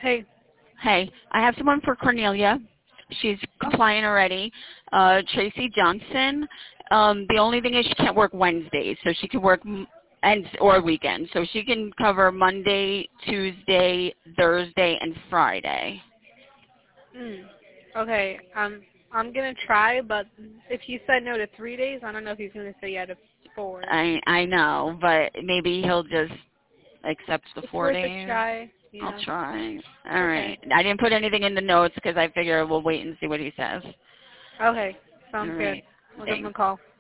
Hey. Hey, I have someone for Cornelia. She's compliant already. Tracy Johnson. The only thing is she can't work Wednesdays, so she can work or weekends. So she can cover Monday, Tuesday, Thursday, and Friday. Okay. I'm gonna try, but if he said no to 3 days, I don't know if he's gonna say yeah to 4. I know, but maybe he'll just accept the It's 4 worth days. a try. Yeah. I'll try. All right. Okay. I didn't put anything in the notes because I figure we'll wait and see what he says. Okay. Sounds All good. right. We'll give him a Thanks. call.